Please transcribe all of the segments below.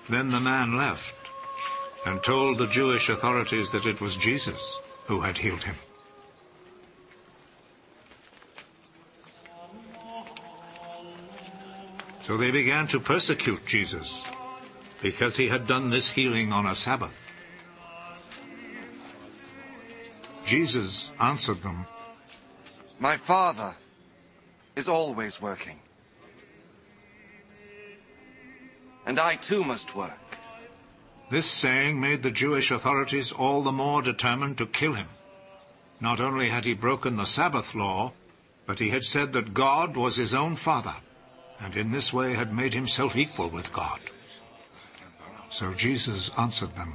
Then the man left and told the Jewish authorities that it was Jesus who had healed him. So they began to persecute Jesus because he had done this healing on a Sabbath. Jesus answered them, "My Father is always working, and I too must work." This saying made the Jewish authorities all the more determined to kill him. Not only had he broken the Sabbath law, but he had said that God was his own Father, and in this way had made himself equal with God. So Jesus answered them,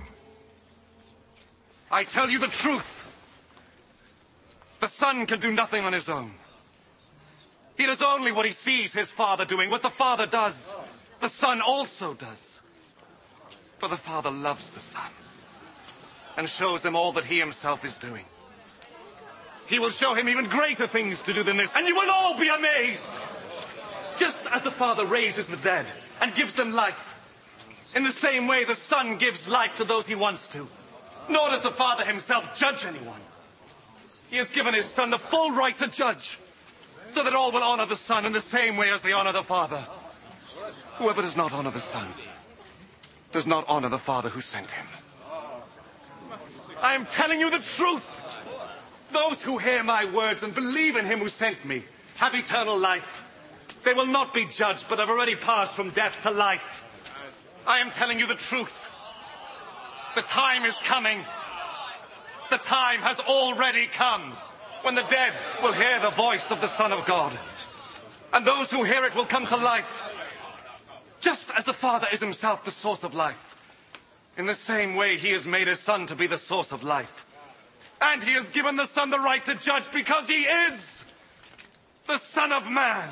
"I tell you the truth. The Son can do nothing on his own. He does only what he sees his Father doing. What the Father does, the Son also does. For the Father loves the Son and shows him all that he himself is doing. He will show him even greater things to do than this, and you will all be amazed. Just as the Father raises the dead and gives them life, in the same way the Son gives life to those he wants to. Nor does the Father himself judge anyone. He has given his Son the full right to judge, so that all will honor the Son in the same way as they honor the Father. Whoever does not honor the Son does not honor the Father who sent him. I am telling you the truth. Those who hear my words and believe in him who sent me have eternal life. They will not be judged, but have already passed from death to life. I am telling you the truth. The time is coming. The time has already come when the dead will hear the voice of the Son of God. And those who hear it will come to life. Just as the Father is himself the source of life, in the same way he has made his Son to be the source of life. And he has given the Son the right to judge because he is the Son of Man.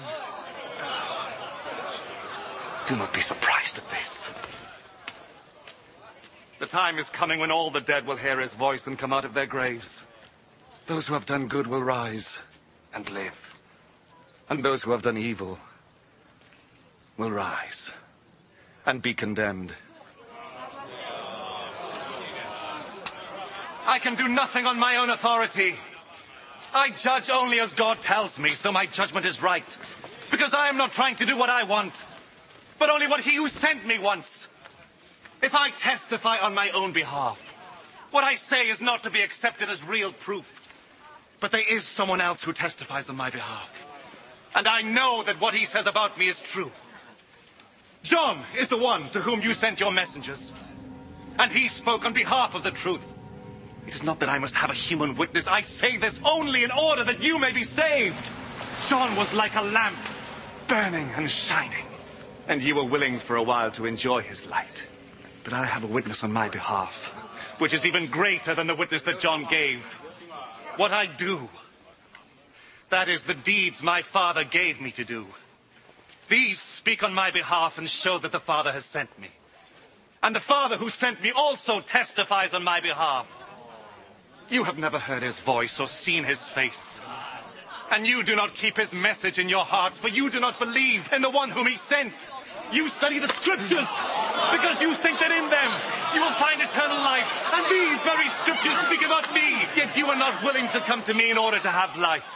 Do not be surprised at this. The time is coming when all the dead will hear his voice and come out of their graves. Those who have done good will rise and live. And those who have done evil will rise and be condemned. I can do nothing on my own authority. I judge only as God tells me, so my judgment is right. Because I am not trying to do what I want, but only what he who sent me wants. If I testify on my own behalf, what I say is not to be accepted as real proof. But there is someone else who testifies on my behalf. And I know that what he says about me is true. John is the one to whom you sent your messengers. And he spoke on behalf of the truth. It is not that I must have a human witness. I say this only in order that you may be saved. John was like a lamp, burning and shining. And you were willing for a while to enjoy his light. But I have a witness on my behalf, which is even greater than the witness that John gave. What I do, that is the deeds my Father gave me to do. These speak on my behalf and show that the Father has sent me. And the Father who sent me also testifies on my behalf. You have never heard his voice or seen his face. And you do not keep his message in your hearts, for you do not believe in the one whom he sent. You study the scriptures because you think that in them you will find eternal life. And these very scriptures speak about me, yet you are not willing to come to me in order to have life.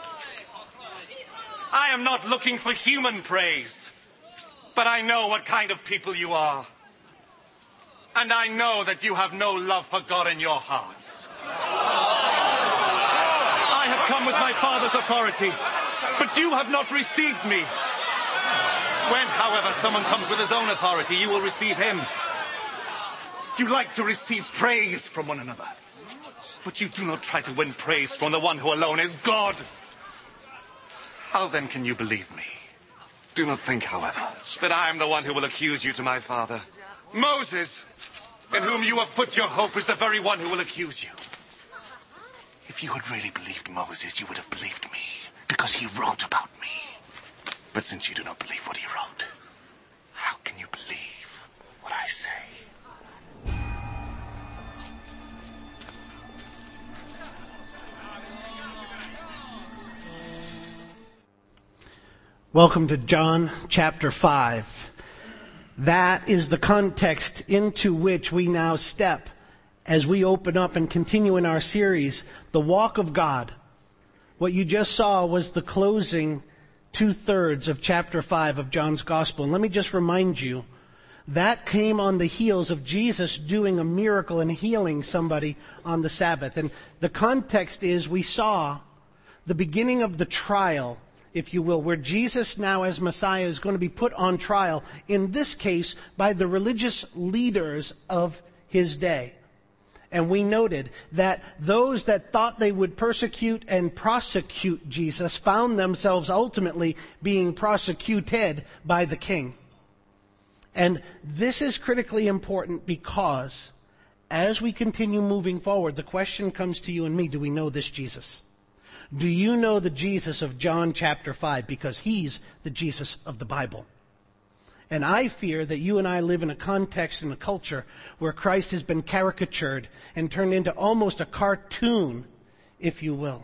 I am not looking for human praise, but I know what kind of people you are. And I know that you have no love for God in your hearts. I have come with my Father's authority, but you have not received me. When, however, someone comes with his own authority, you will receive him. You like to receive praise from one another, but you do not try to win praise from the one who alone is God. How then can you believe me? Do not think, however, that I am the one who will accuse you to my Father. Moses, in whom you have put your hope, is the very one who will accuse you. If you had really believed Moses, you would have believed me, because he wrote about me. But since you do not believe what he wrote, how can you believe what I say? Welcome to John chapter 5. That is the context into which we now step as we open up and continue in our series, The Walk of God. What you just saw was the closing 2/3 of chapter 5 of John's Gospel. And let me just remind you, that came on the heels of Jesus doing a miracle and healing somebody on the Sabbath. And the context is we saw the beginning of the trial, if you will, where Jesus now as Messiah is going to be put on trial, in this case by the religious leaders of his day. And we noted that those that thought they would persecute and prosecute Jesus found themselves ultimately being prosecuted by the king. And this is critically important because as we continue moving forward, the question comes to you and me, do we know this Jesus? Do you know the Jesus of John chapter 5? Because he's the Jesus of the Bible. And I fear that you and I live in a context and a culture where Christ has been caricatured and turned into almost a cartoon, if you will,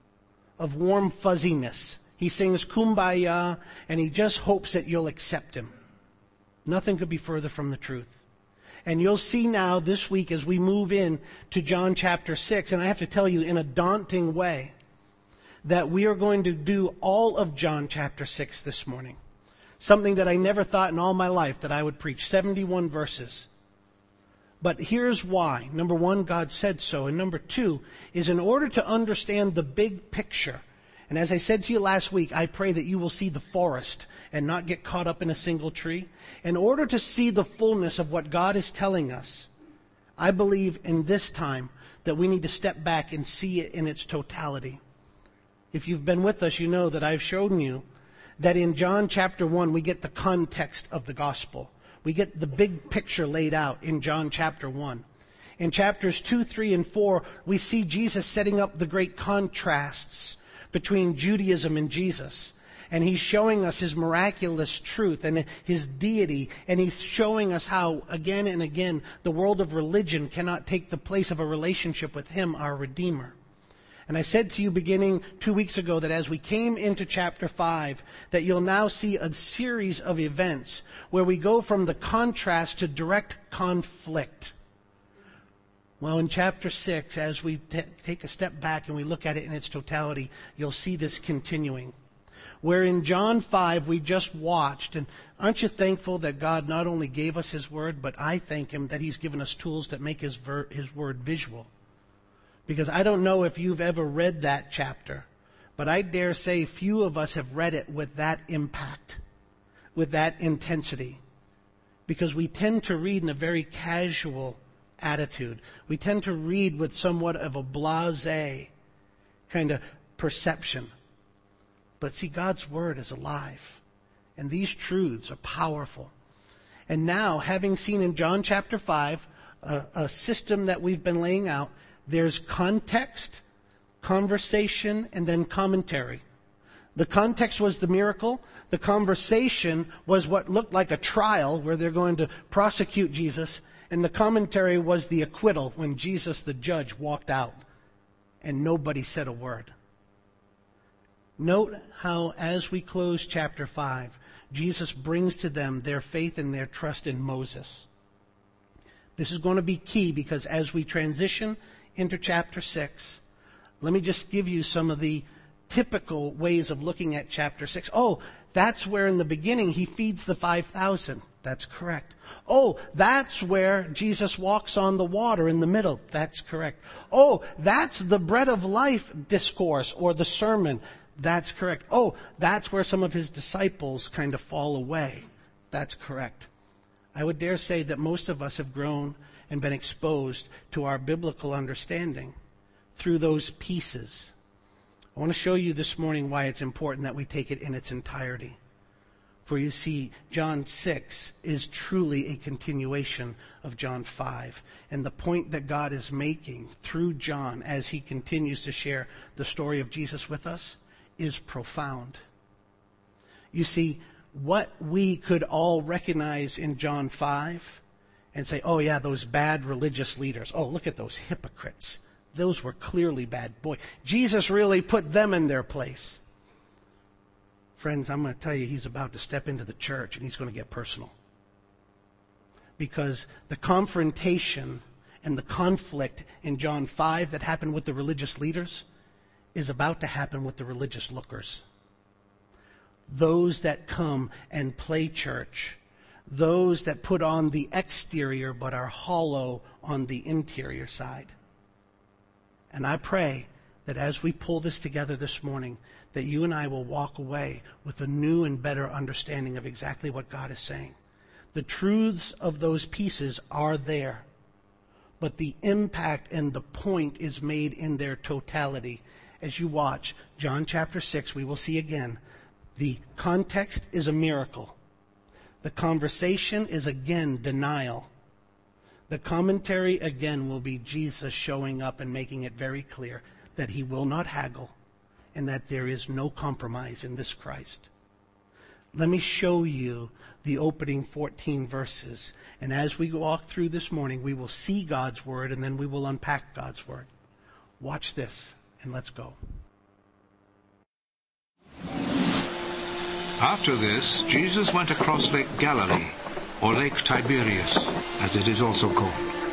of warm fuzziness. He sings Kumbaya and he just hopes that you'll accept him. Nothing could be further from the truth. And you'll see now this week as we move in to John chapter 6, and I have to tell you in a daunting way, that we are going to do all of John chapter 6 this morning. Something that I never thought in all my life that I would preach. 71 verses. But here's why. Number one, God said so. And number two is in order to understand the big picture. And as I said to you last week, I pray that you will see the forest and not get caught up in a single tree. In order to see the fullness of what God is telling us, I believe in this time that we need to step back and see it in its totality. If you've been with us, you know that I've shown you that in John chapter 1, we get the context of the gospel. We get the big picture laid out in John chapter 1. In chapters 2, 3, and 4, we see Jesus setting up the great contrasts between Judaism and Jesus. And he's showing us his miraculous truth and his deity. And he's showing us how, again and again, the world of religion cannot take the place of a relationship with him, our Redeemer. And I said to you beginning 2 weeks ago that as we came into chapter 5, that you'll now see a series of events where we go from the contrast to direct conflict. Well, in chapter 6, as we take a step back and we look at it in its totality, you'll see this continuing. Where in John 5 we just watched, and aren't you thankful that God not only gave us his word, but I thank him that he's given us tools that make his word visual. Because I don't know if you've ever read that chapter, but I dare say few of us have read it with that impact, with that intensity. Because we tend to read in a very casual attitude. We tend to read with somewhat of a blasé kind of perception. But see, God's word is alive. And these truths are powerful. And now, having seen in John chapter 5, a system that we've been laying out, there's context, conversation, and then commentary. The context was the miracle. The conversation was what looked like a trial where they're going to prosecute Jesus. And the commentary was the acquittal when Jesus, the judge, walked out and nobody said a word. Note how as we close chapter 5, Jesus brings to them their faith and their trust in Moses. This is going to be key because as we transition into chapter 6, let me just give you some of the typical ways of looking at chapter 6. Oh, that's where in the beginning he feeds the 5,000. That's correct. Oh, that's where Jesus walks on the water in the middle. That's correct. Oh, that's the bread of life discourse or the sermon. That's correct. Oh, that's where some of his disciples kind of fall away. That's correct. I would dare say that most of us have grown and been exposed to our biblical understanding through those pieces. I want to show you this morning why it's important that we take it in its entirety. For you see, John 6 is truly a continuation of John 5. And the point that God is making through John as he continues to share the story of Jesus with us is profound. You see, what we could all recognize in John 5 and say, oh yeah, those bad religious leaders. Oh, look at those hypocrites. Those were clearly bad. Boy, Jesus really put them in their place. Friends, I'm going to tell you, he's about to step into the church and he's going to get personal. because the confrontation and the conflict in John 5 that happened with the religious leaders is about to happen with the religious lookers. Those that come and play church, those that put on the exterior but are hollow on the interior side. And I pray that as we pull this together this morning, that you and I will walk away with a new and better understanding of exactly what God is saying. The truths of those pieces are there, but the impact and the point is made in their totality. As you watch John chapter 6, we will see again, the context is a miracle. The conversation is again denial. The commentary again will be Jesus showing up and making it very clear that he will not haggle and that there is no compromise in this Christ. Let me show you the opening 14 verses. And as we walk through this morning, we will see God's word and then we will unpack God's word. Watch this and let's go. After this, Jesus went across Lake Galilee, or Lake Tiberias, as it is also called.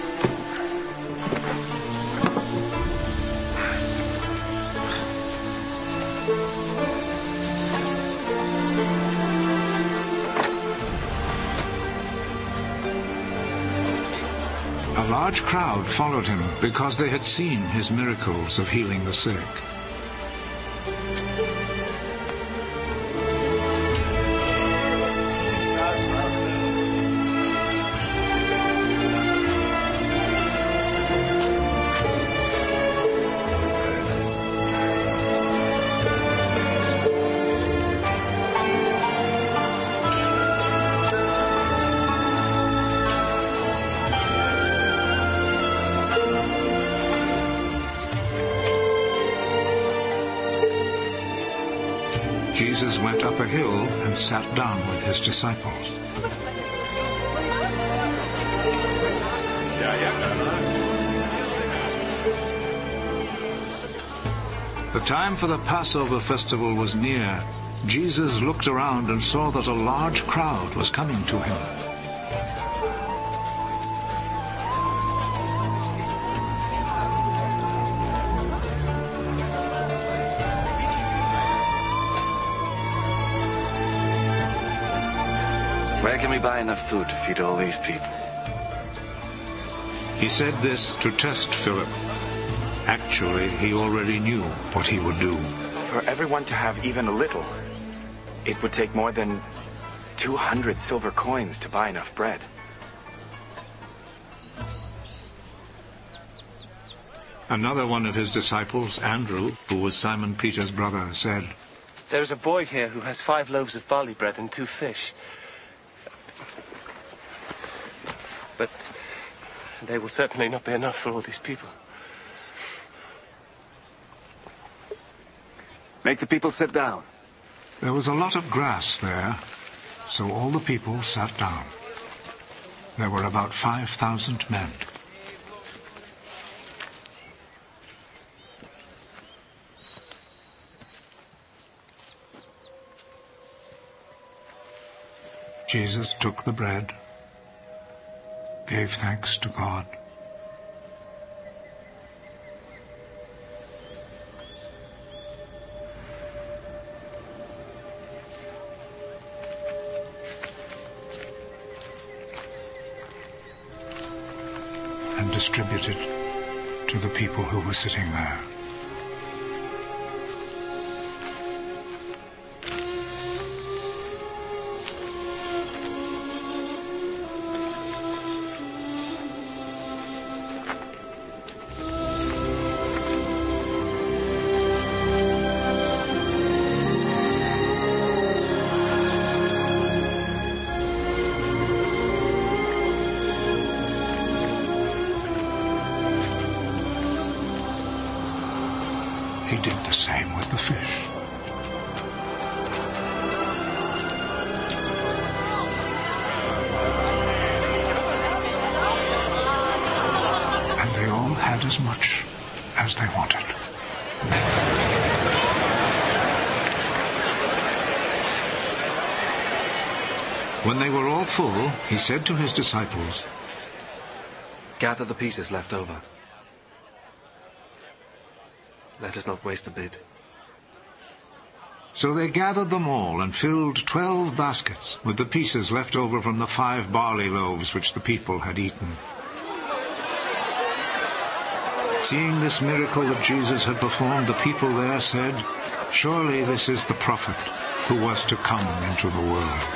A large crowd followed him because they had seen his miracles of healing the sick. Jesus went up a hill and sat down with his disciples. The time for the Passover festival was near. Jesus looked around and saw that a large crowd was coming to him. Where can we buy enough food to feed all these people? He said this to test Philip. Actually, he already knew what he would do. For everyone to have even a little, it would take more than 200 silver coins to buy enough bread. Another one of his disciples, Andrew, who was Simon Peter's brother, said, "There is a boy here who has 5 loaves of barley bread and 2 fish. But they will certainly not be enough for all these people." Make the people sit down. There was a lot of grass there, so all the people sat down. There were about 5,000 men. Jesus took the bread, gave thanks to God, and distributed to the people who were sitting there. He did the same with the fish. And they all had as much as they wanted. When they were all full, he said to his disciples, "Gather the pieces left over. Let us not waste a bit." So they gathered them all and filled 12 baskets with the pieces left over from the 5 barley loaves which the people had eaten. Seeing this miracle that Jesus had performed, the people there said, "Surely this is the prophet who was to come into the world."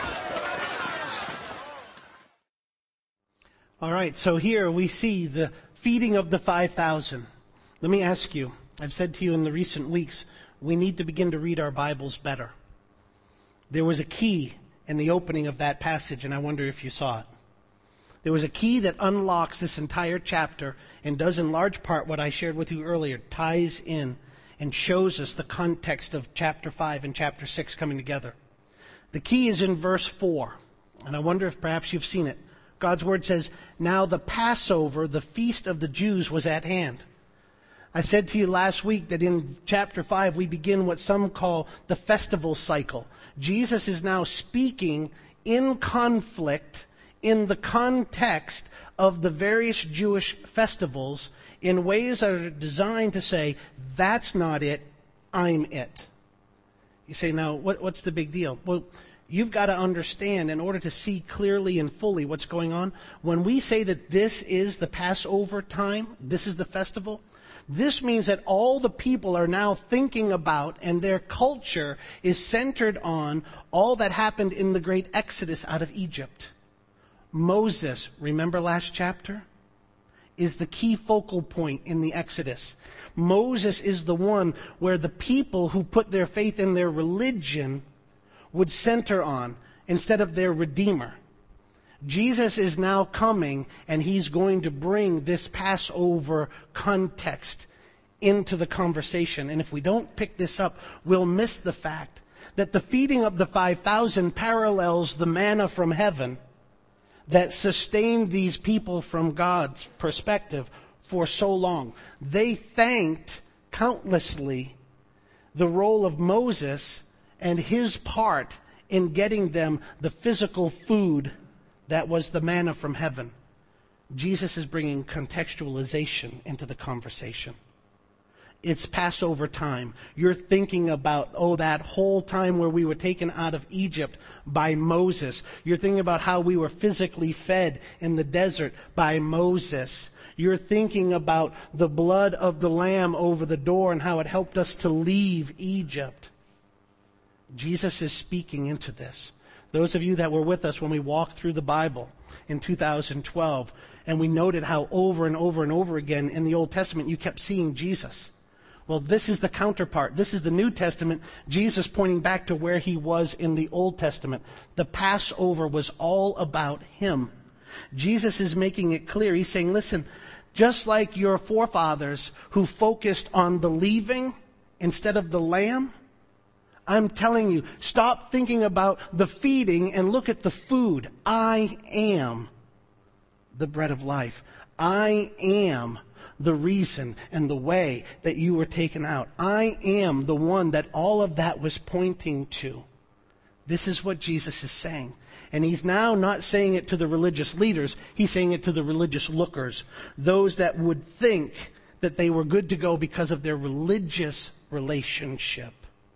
All right, so here we see the feeding of the 5,000. Let me ask you, I've said to you in the recent weeks, we need to begin to read our Bibles better. There was a key in the opening of that passage, and I wonder if you saw it. There was a key that unlocks this entire chapter and does in large part what I shared with you earlier, ties in and shows us the context of chapter 5 and chapter 6 coming together. The key is in verse 4, and I wonder if perhaps you've seen it. God's word says, "Now the Passover, the feast of the Jews, was at hand." I said to you last week that in chapter 5 we begin what some call the festival cycle. Jesus is now speaking in conflict in the context of the various Jewish festivals in ways that are designed to say, that's not it, I'm it. You say, now, what's the big deal? Well, you've got to understand, in order to see clearly and fully what's going on, when we say that this is the Passover time, this is the festival, this means that all the people are now thinking about, and their culture is centered on all that happened in the great Exodus out of Egypt. Moses, remember last chapter, is the key focal point in the Exodus. Moses is the one where the people who put their faith in their religion would center on instead of their Redeemer. Jesus is now coming, and he's going to bring this Passover context into the conversation. And if we don't pick this up, we'll miss the fact that the feeding of the 5,000 parallels the manna from heaven that sustained these people from God's perspective for so long. They thanked countlessly the role of Moses and his part in getting them the physical food that was the manna from heaven. Jesus is bringing contextualization into the conversation. It's Passover time. You're thinking about, that whole time where we were taken out of Egypt by Moses. You're thinking about how we were physically fed in the desert by Moses. You're thinking about the blood of the Lamb over the door and how it helped us to leave Egypt. Jesus is speaking into this. Those of you that were with us when we walked through the Bible in 2012, and we noted how over and over and over again in the Old Testament you kept seeing Jesus. Well, this is the counterpart. This is the New Testament, Jesus pointing back to where he was in the Old Testament. The Passover was all about him. Jesus is making it clear. He's saying, listen, just like your forefathers who focused on the leaving instead of the lamb, I'm telling you, stop thinking about the feeding and look at the food. I am the bread of life. I am the reason and the way that you were taken out. I am the one that all of that was pointing to. This is what Jesus is saying. And he's now not saying it to the religious leaders. He's saying it to the religious lookers. Those that would think that they were good to go because of their religious relationship,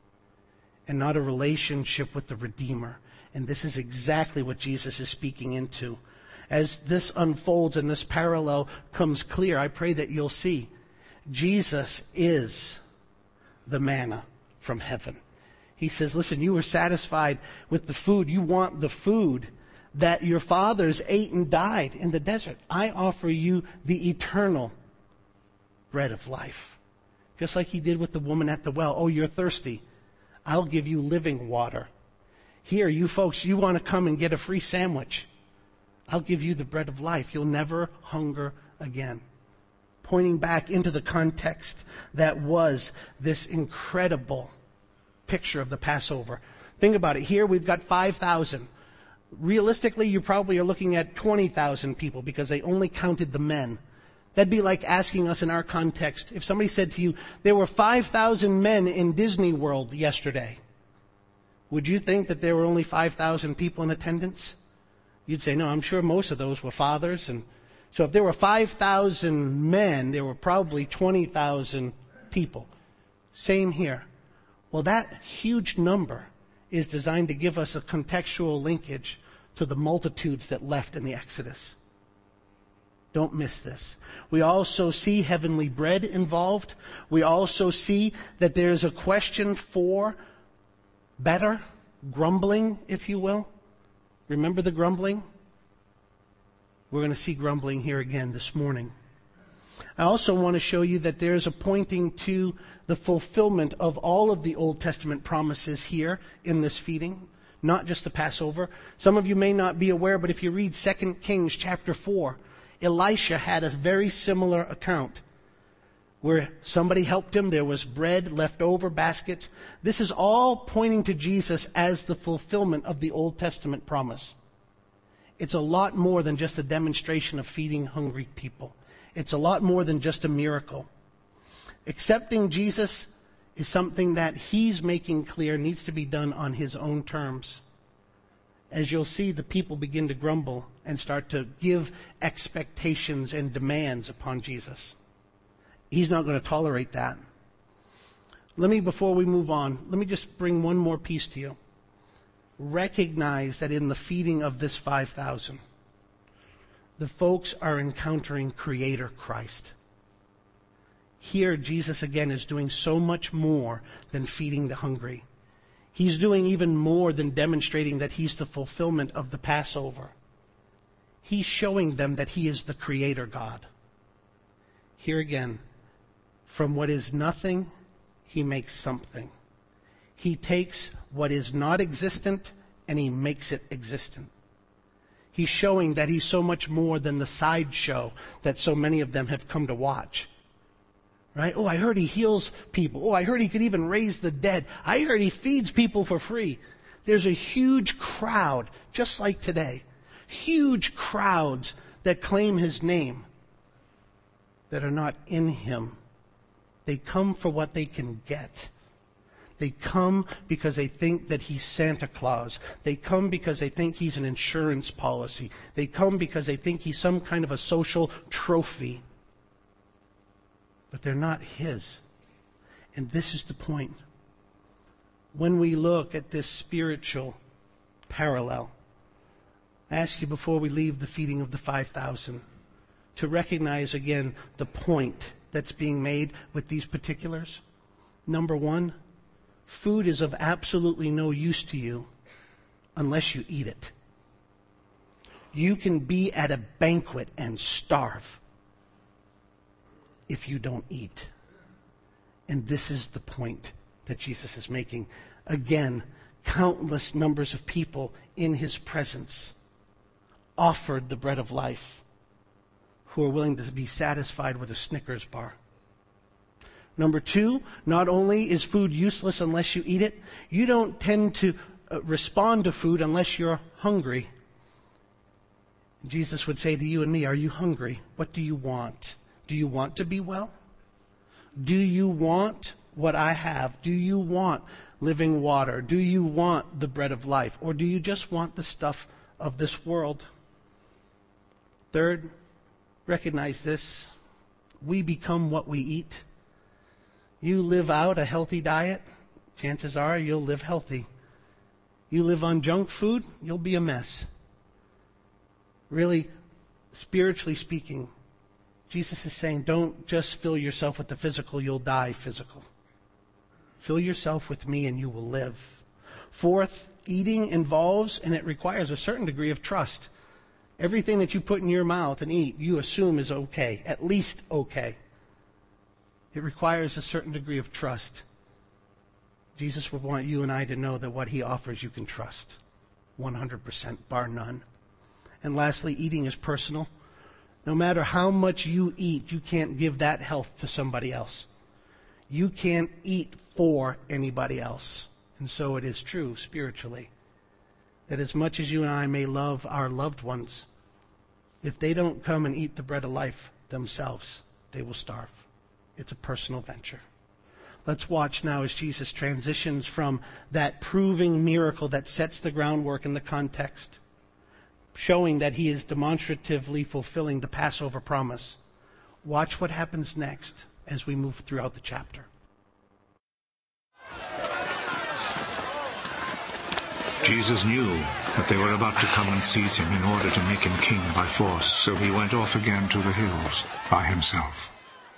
and not a relationship with the Redeemer. And this is exactly what Jesus is speaking into. As this unfolds and this parallel comes clear, I pray that you'll see Jesus is the manna from heaven. He says, listen, you were satisfied with the food. You want the food that your fathers ate and died in the desert. I offer you the eternal bread of life. Just like he did with the woman at the well. Oh, you're thirsty. I'll give you living water. Here, you folks, you want to come and get a free sandwich. I'll give you the bread of life. You'll never hunger again. Pointing back into the context that was this incredible picture of the Passover. Think about it. Here we've got 5,000. Realistically, you probably are looking at 20,000 people because they only counted the men. That'd be like asking us in our context, if somebody said to you, there were 5,000 men in Disney World yesterday. Would you think that there were only 5,000 people in attendance? You'd say, no, I'm sure most of those were fathers. And so if there were 5,000 men, there were probably 20,000 people. Same here. Well, that huge number is designed to give us a contextual linkage to the multitudes that left in the Exodus. Don't miss this. We also see heavenly bread involved. We also see that there's a question for better, grumbling, if you will. Remember the grumbling? We're going to see grumbling here again this morning. I also want to show you that there's a pointing to the fulfillment of all of the Old Testament promises here in this feeding, not just the Passover. Some of you may not be aware, but if you read 2 Kings chapter 4, Elisha had a very similar account where somebody helped him. There was bread left over, baskets. This is all pointing to Jesus as the fulfillment of the Old Testament promise. It's a lot more than just a demonstration of feeding hungry people. It's a lot more than just a miracle. Accepting Jesus is something that he's making clear needs to be done on his own terms. As you'll see, the people begin to grumble and start to give expectations and demands upon Jesus. He's not going to tolerate that. Before we move on, let me just bring one more piece to you. Recognize that in the feeding of this 5,000, the folks are encountering Creator Christ. Here, Jesus again is doing so much more than feeding the hungry. He's doing even more than demonstrating that he's the fulfillment of the Passover. He's showing them that he is the Creator God. Here again, from what is nothing, he makes something. He takes what is not existent and he makes it existent. He's showing that he's so much more than the sideshow that so many of them have come to watch. Right? Oh, I heard he heals people. Oh, I heard he could even raise the dead. I heard he feeds people for free. There's a huge crowd, just like today. Huge crowds that claim his name that are not in him. They come for what they can get. They come because they think that he's Santa Claus. They come because they think he's an insurance policy. They come because they think he's some kind of a social trophy. But they're not his. And this is the point. When we look at this spiritual parallel, I ask you before we leave the feeding of the 5,000 to recognize again the point that's being made with these particulars. Number one, food is of absolutely no use to you unless you eat it. You can be at a banquet and starve if you don't eat. And this is the point that Jesus is making. Again, countless numbers of people in his presence offered the bread of life who are willing to be satisfied with a Snickers bar. Number two, not only is food useless unless you eat it, you don't tend to respond to food unless you're hungry. Jesus would say to you and me, are you hungry? What do you want? Do you want to be well? Do you want what I have? Do you want living water? Do you want the bread of life? Or do you just want the stuff of this world? Third, recognize this. We become what we eat. You live out a healthy diet, chances are you'll live healthy. You live on junk food, you'll be a mess. Really, spiritually speaking, Jesus is saying, don't just fill yourself with the physical, you'll die physical. Fill yourself with me and you will live. Fourth, eating involves and it requires a certain degree of trust. Everything that you put in your mouth and eat, you assume is okay, at least okay. It requires a certain degree of trust. Jesus would want you and I to know that what he offers you can trust. 100%, bar none. And lastly, eating is personal. No matter how much you eat, you can't give that health to somebody else. You can't eat for anybody else. And so it is true spiritually that as much as you and I may love our loved ones, if they don't come and eat the bread of life themselves, they will starve. It's a personal venture. Let's watch now as Jesus transitions from that proving miracle that sets the groundwork in the context, showing that he is demonstratively fulfilling the Passover promise. Watch what happens next as we move throughout the chapter. Jesus knew that they were about to come and seize him in order to make him king by force, so he went off again to the hills by himself.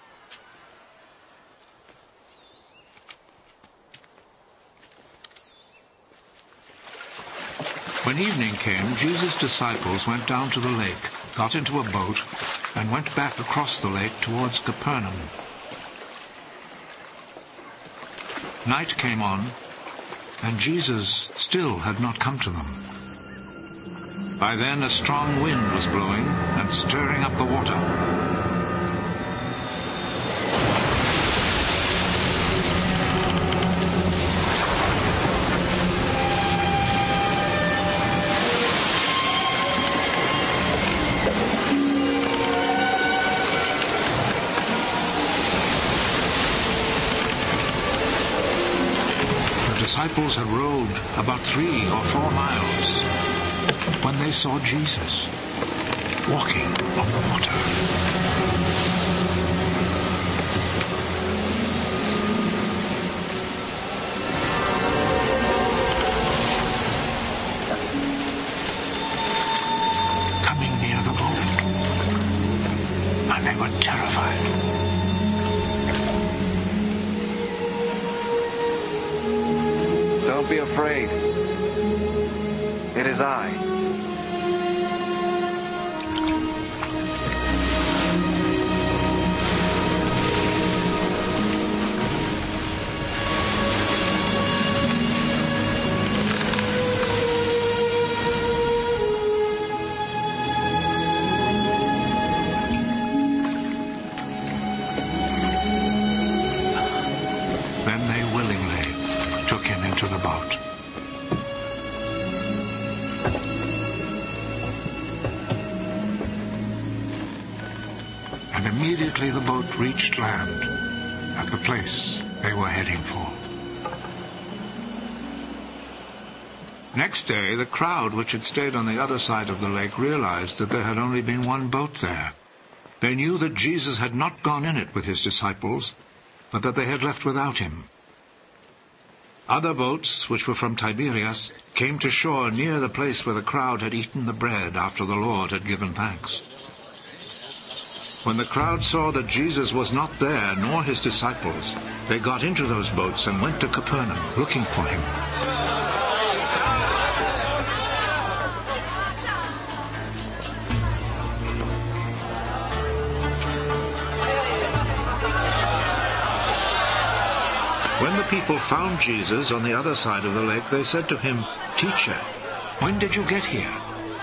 When evening came, Jesus' disciples went down to the lake, got into a boat, and went back across the lake towards Capernaum. Night came on, and Jesus still had not come to them. By then a strong wind was blowing and stirring up the water. The disciples had rowed about 3 or 4 miles when they saw Jesus walking on the water. Coming near the boat, and they were terrified. Don't be afraid. It is I. Then they willingly took him into the boat. And immediately the boat reached land at the place they were heading for. Next day, the crowd which had stayed on the other side of the lake realized that there had only been one boat there. They knew that Jesus had not gone in it with his disciples, but that they had left without him. Other boats, which were from Tiberias, came to shore near the place where the crowd had eaten the bread after the Lord had given thanks. When the crowd saw that Jesus was not there, nor his disciples, they got into those boats and went to Capernaum, looking for him. When the people found Jesus on the other side of the lake, they said to him, "Teacher, when did you get here?"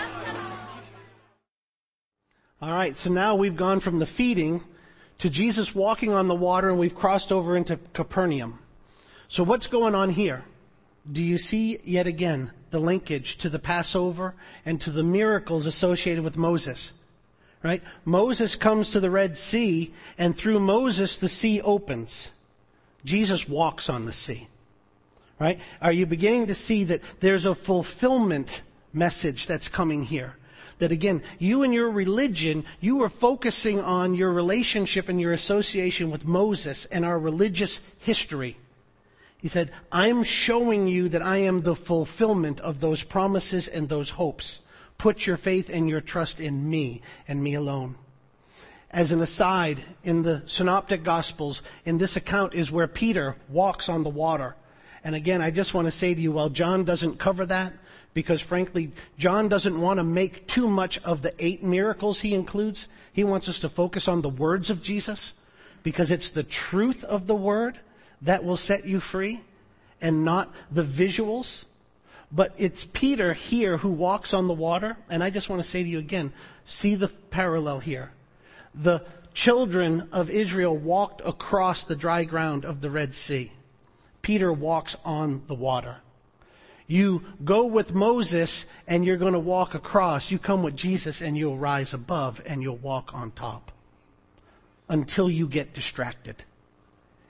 All right, so now we've gone from the feeding to Jesus walking on the water, and we've crossed over into Capernaum. So what's going on here? Do you see yet again the linkage to the Passover and to the miracles associated with Moses? Right? Moses comes to the Red Sea, and through Moses the sea opens. Jesus walks on the sea. Right? Are you beginning to see that there's a fulfillment message that's coming here? That again, you and your religion, you are focusing on your relationship and your association with Moses and our religious history. He said, I'm showing you that I am the fulfillment of those promises and those hopes. Put your faith and your trust in me and me alone. As an aside, in the Synoptic Gospels, in this account is where Peter walks on the water. And again, I just want to say to you, while John doesn't cover that, because frankly, John doesn't want to make too much of the 8 miracles he includes. He wants us to focus on the words of Jesus, because it's the truth of the word that will set you free, and not the visuals. But it's Peter here who walks on the water, and I just want to say to you again, see the parallel here. The children of Israel walked across the dry ground of the Red Sea. Peter walks on the water. You go with Moses and you're going to walk across. You come with Jesus and you'll rise above and you'll walk on top until you get distracted.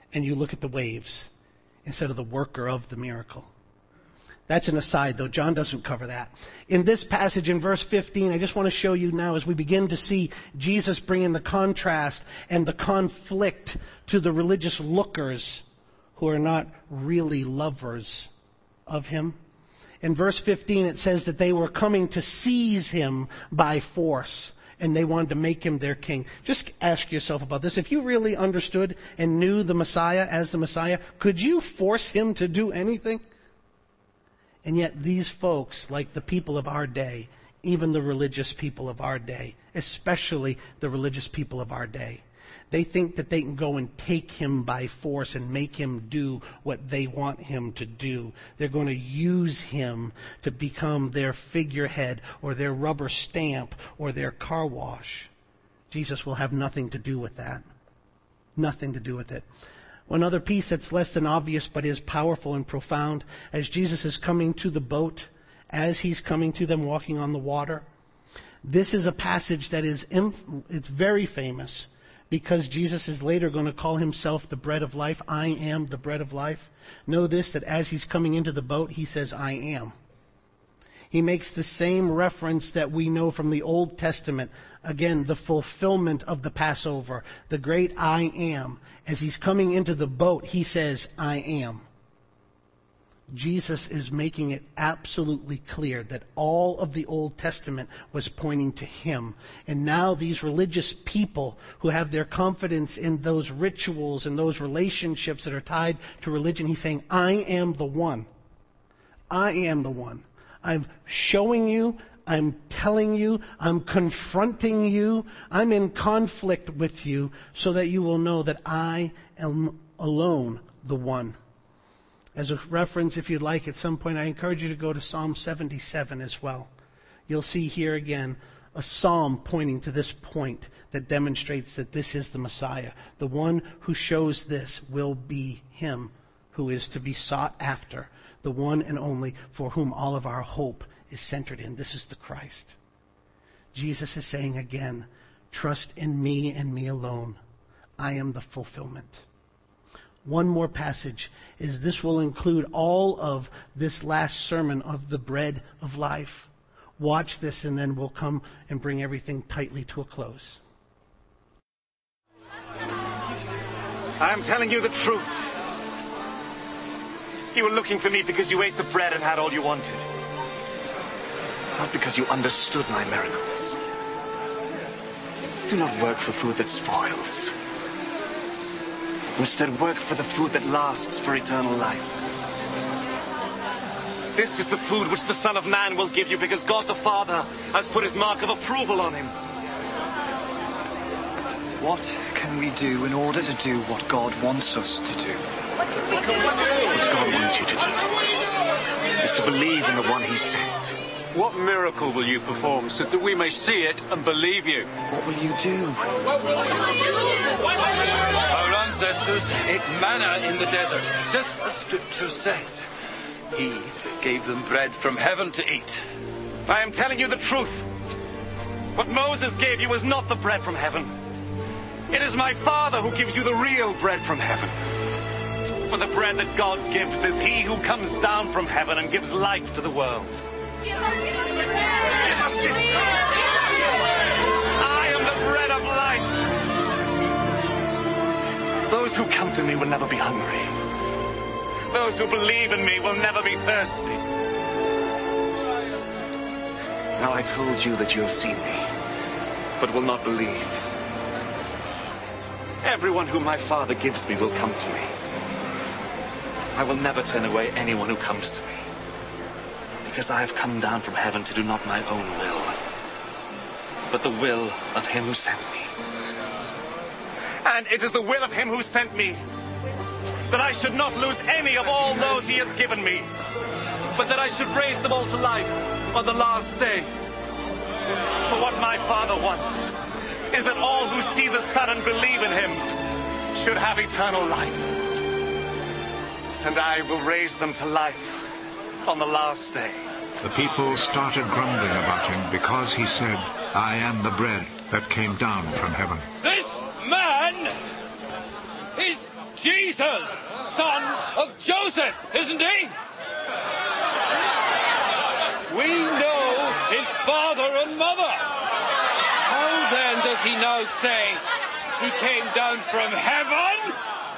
and you look at the waves instead of the worker of the miracle. That's an aside, though. John doesn't cover that. In this passage, in verse 15, I just want to show you now as we begin to see Jesus bringing the contrast and the conflict to the religious lookers who are not really lovers of him. In verse 15, it says that they were coming to seize him by force, and they wanted to make him their king. Just ask yourself about this. If you really understood and knew the Messiah as the Messiah, could you force him to do anything? And yet these folks, like the people of our day, even the religious people of our day, especially the religious people of our day, they think that they can go and take him by force and make him do what they want him to do. They're going to use him to become their figurehead or their rubber stamp or their car wash. Jesus will have nothing to do with that. Nothing to do with it. One other piece that's less than obvious but is powerful and profound, as Jesus is coming to the boat, as he's coming to them walking on the water, this is a passage that it's very famous because Jesus is later going to call himself the bread of life. I am the bread of life. Know this, that as he's coming into the boat, he says, I am. He makes the same reference that we know from the Old Testament. Again, the fulfillment of the Passover, the great I am. As he's coming into the boat, he says, I am. Jesus is making it absolutely clear that all of the Old Testament was pointing to him. And now these religious people who have their confidence in those rituals and those relationships that are tied to religion, he's saying, I am the one. I am the one. I'm showing you, I'm telling you, I'm confronting you, I'm in conflict with you so that you will know that I am alone the one. As a reference, if you'd like, at some point, I encourage you to go to Psalm 77 as well. You'll see here again a psalm pointing to this point that demonstrates that this is the Messiah. The one who shows this will be him who is to be sought after, the one and only for whom all of our hope is centered in. This is the Christ. Jesus is saying again, trust in me and me alone. I am the fulfillment. One more passage is this will include all of this last sermon of the bread of life. Watch this and then we'll come and bring everything tightly to a close. I am telling you the truth. You were looking for me because you ate the bread and had all you wanted. Not because you understood my miracles. Do not work for food that spoils. Instead, work for the food that lasts for eternal life. This is the food which the Son of Man will give you because God the Father has put his mark of approval on him. What can we do in order to do what God wants us to do? What God wants you to do is to believe in the one he sent. What miracle will you perform so that we may see it and believe you? What will you do? Our ancestors ate manna in the desert, just as Scripture says. He gave them bread from heaven to eat. I am telling you the truth. What Moses gave you is not the bread from heaven. It is my Father who gives you the real bread from heaven. For the bread that God gives is he who comes down from heaven and gives life to the world. I am the bread of life. Those who come to me will never be hungry. Those who believe in me will never be thirsty. Now I told you that you have seen me, but will not believe. Everyone whom my Father gives me will come to me. I will never turn away anyone who comes to me. Because I have come down from heaven to do not my own will, but the will of him who sent me. And it is the will of him who sent me that I should not lose any of all those he has given me, but that I should raise them all to life on the last day. For what my Father wants is that all who see the Son and believe in him should have eternal life. And I will raise them to life on the last day. The people started grumbling about him because he said, I am the bread that came down from heaven. This man is Jesus. Jesus, son of Joseph, isn't he? We know his father and mother. How then does he now say he came down from heaven?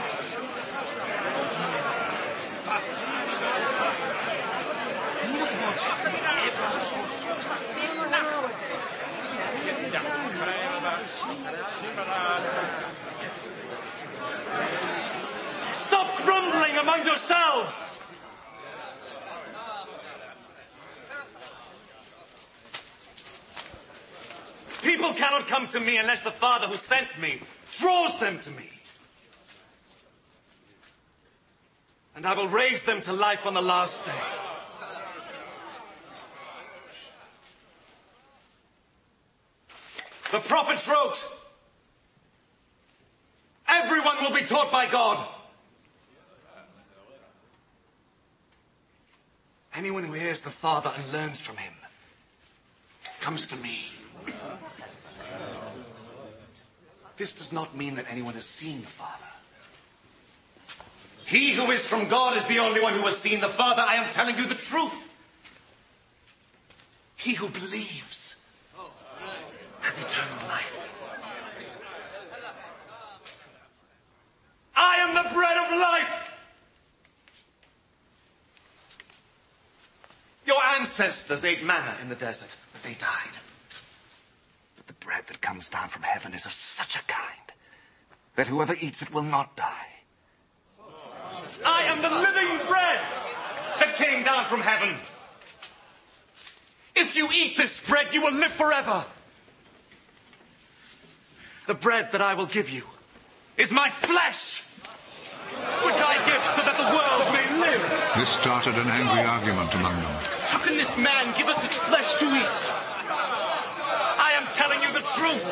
Stop grumbling among yourselves! People cannot come to me unless the Father who sent me draws them to me. And I will raise them to life on the last day. The prophets wrote, everyone will be taught by God. Anyone who hears the Father and learns from him comes to me. This does not mean that anyone has seen the Father. He who is from God is the only one who has seen the Father. I am telling you the truth. He who believes has eternal life. I am the bread of life. Your ancestors ate manna in the desert, but they died. But the bread that comes down from heaven is of such a kind that whoever eats it will not die. I am the living bread that came down from heaven. If you eat this bread, you will live forever. The bread that I will give you is my flesh, which I give so that the world may live. This started an angry argument among them. How can this man give us his flesh to eat? I am telling you the truth.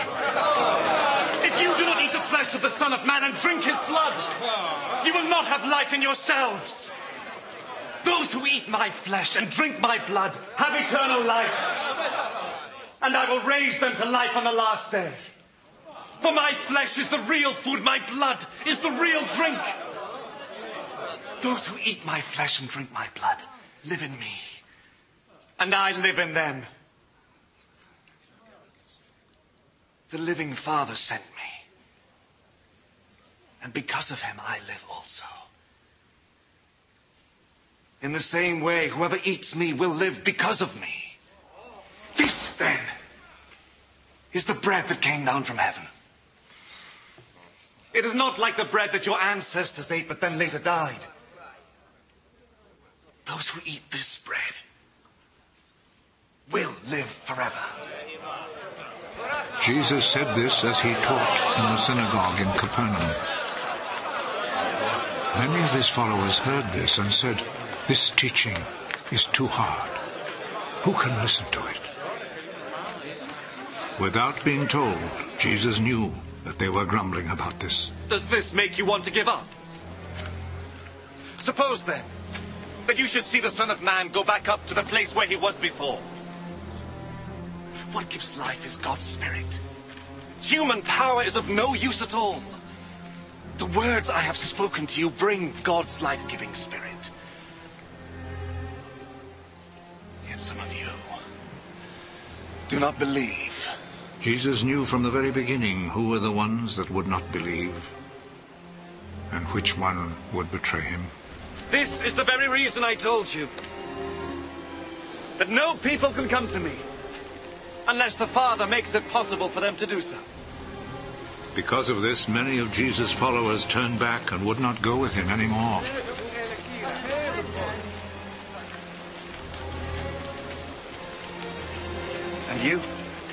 If you do not eat the flesh of the Son of Man and drink his blood, you will not have life in yourselves. Those who eat my flesh and drink my blood have eternal life, and I will raise them to life on the last day. For my flesh is the real food, my blood is the real drink. Those who eat my flesh and drink my blood live in me, and I live in them. The living Father sent me, and because of him I live also. In the same way, whoever eats me will live because of me. This, then, is the bread that came down from heaven. It is not like the bread that your ancestors ate but then later died. Those who eat this bread will live forever. Jesus said this as he taught in the synagogue in Capernaum. Many of his followers heard this and said, "This teaching is too hard. Who can listen to it?" Without being told, Jesus knew that they were grumbling about this. Does this make you want to give up? Suppose, then, that you should see the Son of Man go back up to the place where he was before. What gives life is God's Spirit. Human power is of no use at all. The words I have spoken to you bring God's life-giving Spirit. Yet some of you do not believe. Jesus knew from the very beginning who were the ones that would not believe and which one would betray him. This is the very reason I told you that no people can come to me unless the Father makes it possible for them to do so. Because of this, many of Jesus' followers turned back and would not go with him anymore. And you?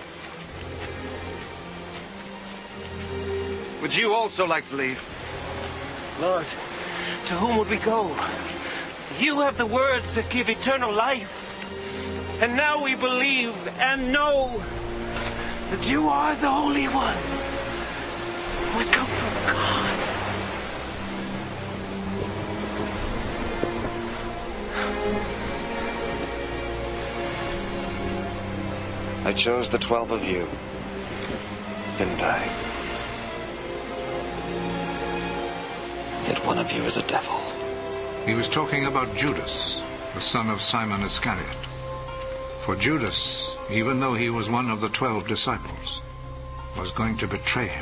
Would you also like to leave? Lord, to whom would we go? You have the words that give eternal life. And now we believe and know that you are the Holy One who has come from God. I chose the 12 of you, didn't I? yet one of you is a devil. He was talking about Judas, the son of Simon Iscariot. For Judas, even though he was one of the 12 disciples, was going to betray him.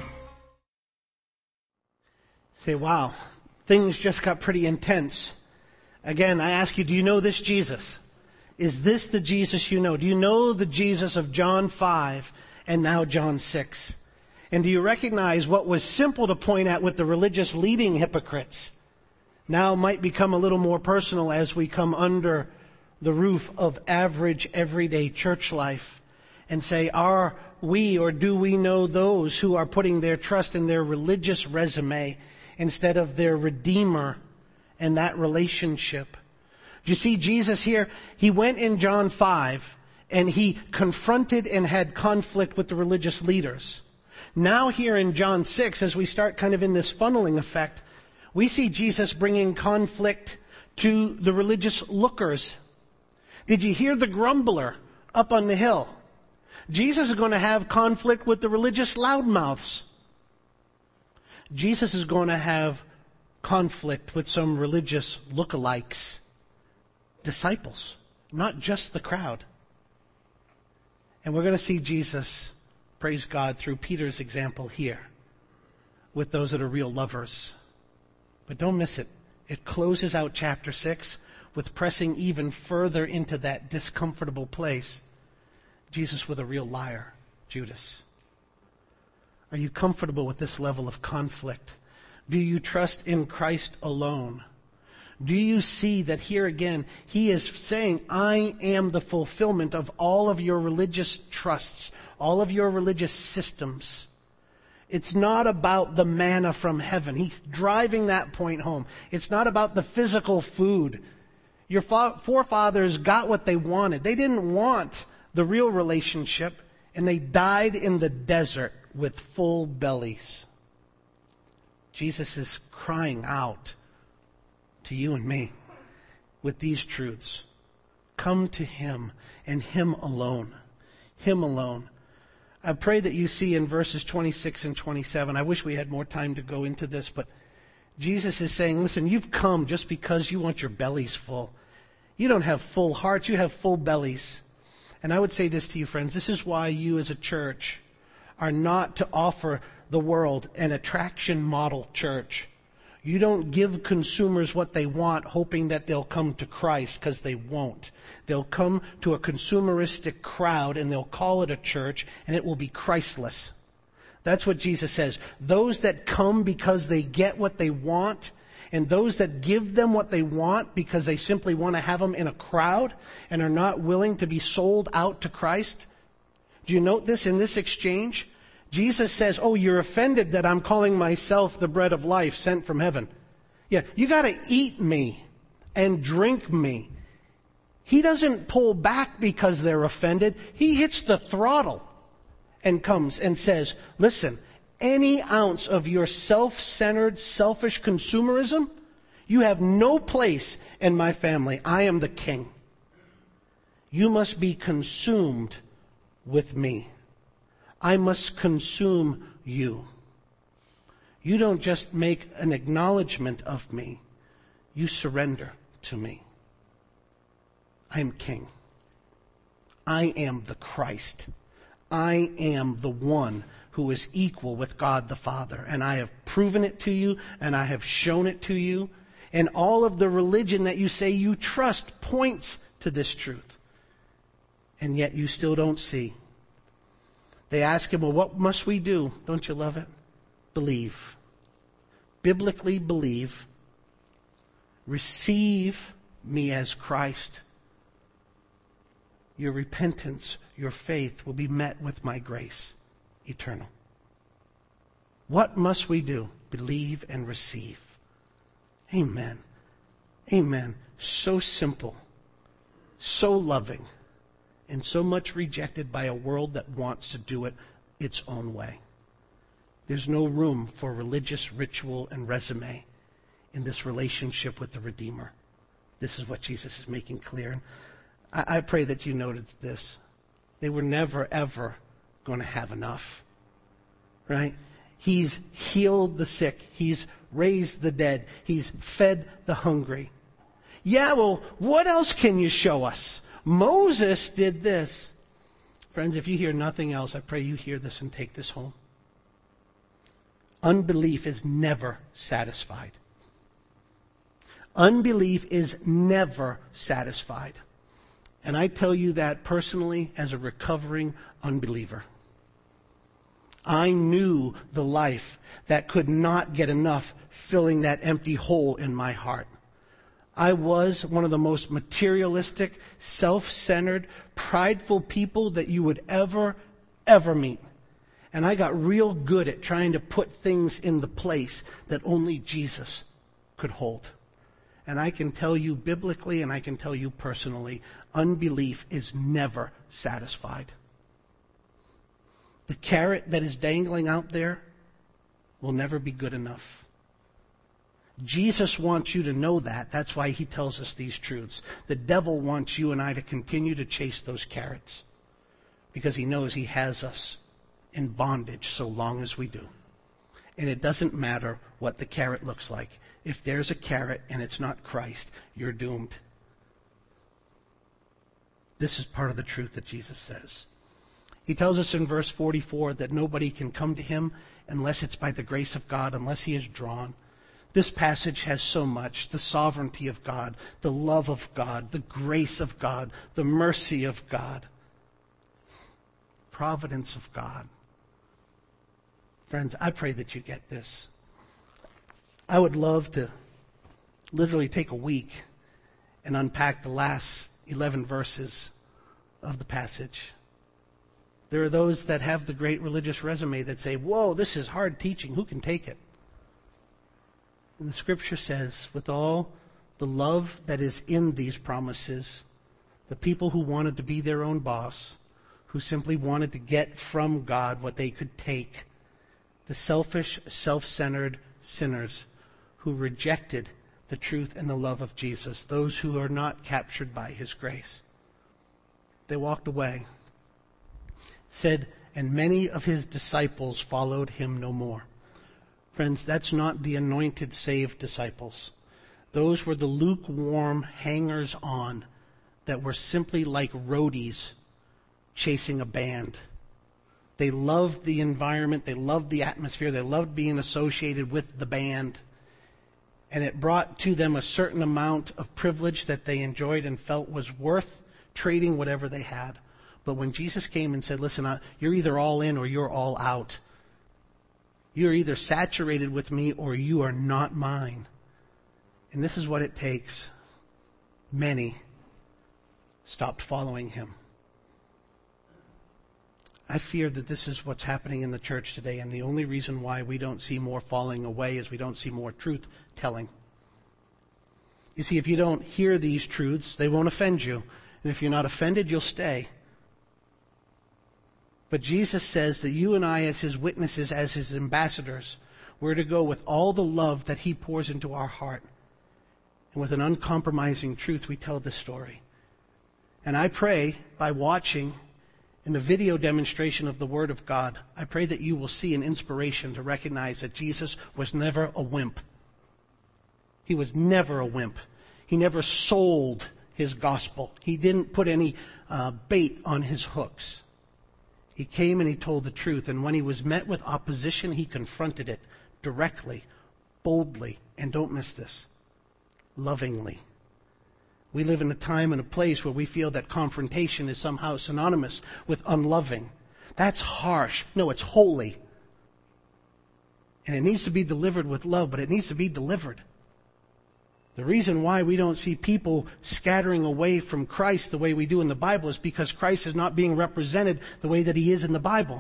Say, wow, things just got pretty intense. Again, I ask you, do you know this Jesus? Is this the Jesus you know? Do you know the Jesus of John 5 and now John 6? And do you recognize what was simple to point at with the religious leading hypocrites now might become a little more personal as we come under the roof of average, everyday church life and say, are we or do we know those who are putting their trust in their religious resume instead of their Redeemer and that relationship? You see Jesus here, he went in John 5 and he confronted and had conflict with the religious leaders. Now here in John 6, as we start kind of in this funneling effect, we see Jesus bringing conflict to the religious lookers. Did you hear the grumbler up on the hill? Jesus is going to have conflict with the religious loudmouths. Jesus is going to have conflict with some religious lookalikes, disciples, not just the crowd. And we're going to see Jesus, praise God, through Peter's example here with those that are real lovers. But don't miss it. It closes out chapter 6 with pressing even further into that discomfortable place. Jesus with a real liar, Judas. Are you comfortable with this level of conflict? Do you trust in Christ alone? Do you see that here again, he is saying, I am the fulfillment of all of your religious trusts, all of your religious systems. It's not about the manna from heaven. He's driving that point home. It's not about the physical food. Your forefathers got what they wanted. They didn't want the real relationship, and they died in the desert with full bellies. Jesus is crying out to you and me with these truths. Come to him and him alone. Him alone. I pray that you see in verses 26 and 27, I wish we had more time to go into this, but Jesus is saying, listen, you've come just because you want your bellies full. You don't have full hearts, you have full bellies. And I would say this to you, friends, this is why you as a church are not to offer the world an attraction model church. You don't give consumers what they want, hoping that they'll come to Christ, because they won't. They'll come to a consumeristic crowd and they'll call it a church, and it will be Christless. That's what Jesus says. Those that come because they get what they want, and those that give them what they want because they simply want to have them in a crowd and are not willing to be sold out to Christ. Do you note this in this exchange? Jesus says, oh, you're offended that I'm calling myself the bread of life sent from heaven. Yeah, you got to eat me and drink me. He doesn't pull back because they're offended. He hits the throttle and comes and says, listen, any ounce of your self-centered, selfish consumerism, you have no place in my family. I am the king. You must be consumed with me. I must consume you. You don't just make an acknowledgement of me. You surrender to me. I am king. I am the Christ. I am the one who is equal with God the Father. And I have proven it to you, and I have shown it to you. And all of the religion that you say you trust points to this truth. And yet you still don't see. They ask him, well, what must we do? Don't you love it? Believe. Biblically believe. Receive me as Christ. Your repentance, your faith will be met with my grace eternal. What must we do? Believe and receive. Amen. Amen. So simple. So loving. And so much rejected by a world that wants to do it its own way. There's no room for religious ritual and resume in this relationship with the Redeemer. This is what Jesus is making clear. And I pray that you noted this. They were never, ever going to have enough. Right? He's healed the sick. He's raised the dead. He's fed the hungry. Yeah, well, what else can you show us? Moses did this. Friends, if you hear nothing else, I pray you hear this and take this home. Unbelief is never satisfied. Unbelief is never satisfied. And I tell you that personally as a recovering unbeliever. I knew the life that could not get enough filling that empty hole in my heart. I was one of the most materialistic, self-centered, prideful people that you would ever meet. And I got real good at trying to put things in the place that only Jesus could hold. And I can tell you biblically, and I can tell you personally, unbelief is never satisfied. The carrot that is dangling out there will never be good enough. Jesus wants you to know that. That's why he tells us these truths. The devil wants you and I to continue to chase those carrots because he knows he has us in bondage so long as we do. And it doesn't matter what the carrot looks like. If there's a carrot and it's not Christ, you're doomed. This is part of the truth that Jesus says. He tells us in verse 44 that nobody can come to him unless it's by the grace of God, unless he is drawn. This passage has so much: the sovereignty of God, the love of God, the grace of God, the mercy of God, providence of God. Friends, I pray that you get this. I would love to literally take a week and unpack the last 11 verses of the passage. There are those that have the great religious resume that say, whoa, this is hard teaching. Who can take it? And the scripture says, with all the love that is in these promises, the people who wanted to be their own boss, who simply wanted to get from God what they could take, the selfish, self-centered sinners who rejected the truth and the love of Jesus, those who are not captured by his grace, they walked away. It said, and many of his disciples followed him no more. Friends, that's not the anointed, saved disciples. Those were the lukewarm hangers-on that were simply like roadies chasing a band. They loved the environment, they loved the atmosphere, they loved being associated with the band. And it brought to them a certain amount of privilege that they enjoyed and felt was worth trading whatever they had. But when Jesus came and said, listen, you're either all in or you're all out. You're either saturated with me or you are not mine. And this is what it takes. Many stopped following him. I fear that this is what's happening in the church today, and the only reason why we don't see more falling away is we don't see more truth telling. You see, if you don't hear these truths, they won't offend you. And if you're not offended, you'll stay. But Jesus says that you and I, as his witnesses, as his ambassadors, we're to go with all the love that he pours into our heart. And with an uncompromising truth, we tell this story. And I pray, by watching in the video demonstration of the Word of God, I pray that you will see an inspiration to recognize that Jesus was never a wimp. He was never a wimp. He never sold his gospel. He didn't put any bait on his hooks. He came and he told the truth. And when he was met with opposition, he confronted it directly, boldly, and don't miss this, lovingly. We live in a time and a place where we feel that confrontation is somehow synonymous with unloving. That's harsh. No, it's holy. And it needs to be delivered with love, but it needs to be delivered. The reason why we don't see people scattering away from Christ the way we do in the Bible is because Christ is not being represented the way that he is in the Bible.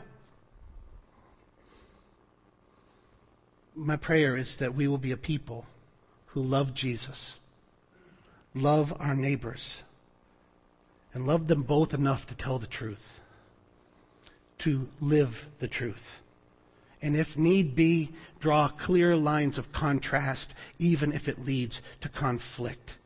My prayer is that we will be a people who love Jesus, love our neighbors, and love them both enough to tell the truth, to live the truth. And if need be, draw clear lines of contrast, even if it leads to conflict.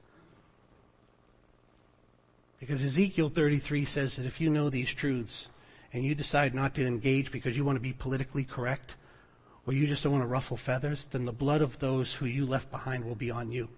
Because Ezekiel 33 says that if you know these truths and you decide not to engage because you want to be politically correct, or you just don't want to ruffle feathers, then the blood of those who you left behind will be on you.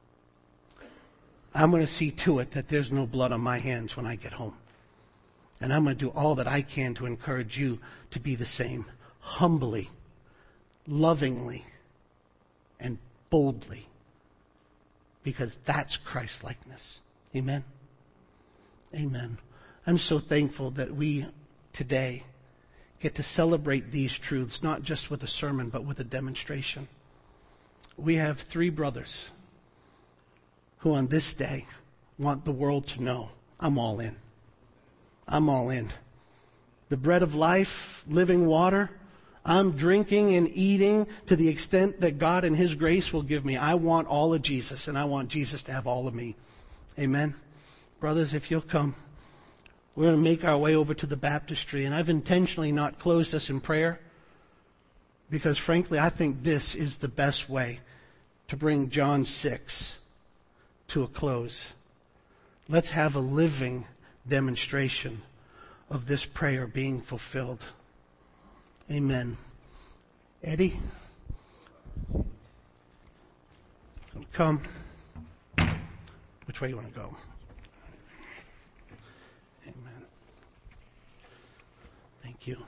I'm going to see to it that there's no blood on my hands when I get home. And I'm going to do all that I can to encourage you to be the same, humbly, lovingly, and boldly, because that's Christ-likeness. Amen? Amen. I'm so thankful that we today get to celebrate these truths, not just with a sermon, but with a demonstration. We have 3 brothers who on this day want the world to know, I'm all in. I'm all in. The bread of life, living water, I'm drinking and eating to the extent that God and His grace will give me. I want all of Jesus, and I want Jesus to have all of me. Amen. Brothers, if you'll come, we're going to make our way over to the baptistry. And I've intentionally not closed us in prayer because, frankly, I think this is the best way to bring John 6 to a close. Let's have a living demonstration of this prayer being fulfilled. Amen. Eddie, come. Which way you want to go? Amen. Thank you.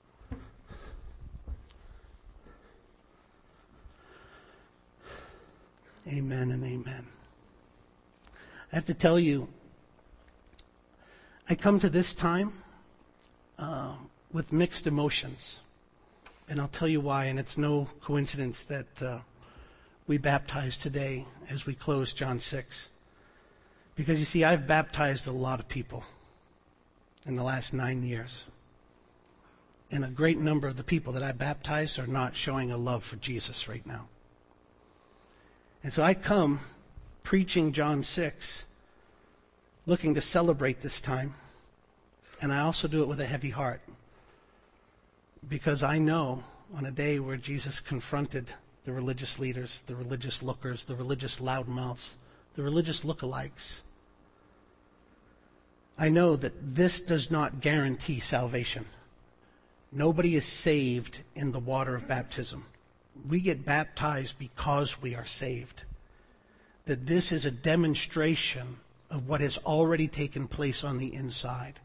Amen and amen. I have to tell you, I come to this time with mixed emotions. And I'll tell you why, and it's no coincidence that we baptize today as we close John 6. Because you see, I've baptized a lot of people in the last 9 years. And a great number of the people that I baptized are not showing a love for Jesus right now. And so I come preaching John 6, looking to celebrate this time. And I also do it with a heavy heart. Because I know on a day where Jesus confronted the religious leaders, the religious lookers, the religious loudmouths, the religious lookalikes, I know that this does not guarantee salvation. Nobody is saved in the water of baptism. We get baptized because we are saved. That this is a demonstration of what has already taken place on the inside.